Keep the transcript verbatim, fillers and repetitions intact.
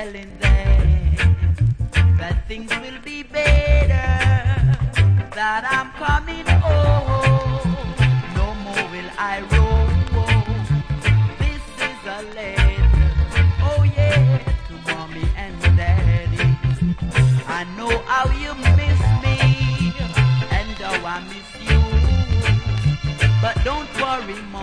telling them that things will be better, that I'm coming home. No more will I roam. This is a letter, oh yeah, to mommy and daddy. I know how you miss me and how I miss you, but don't worry, Mom.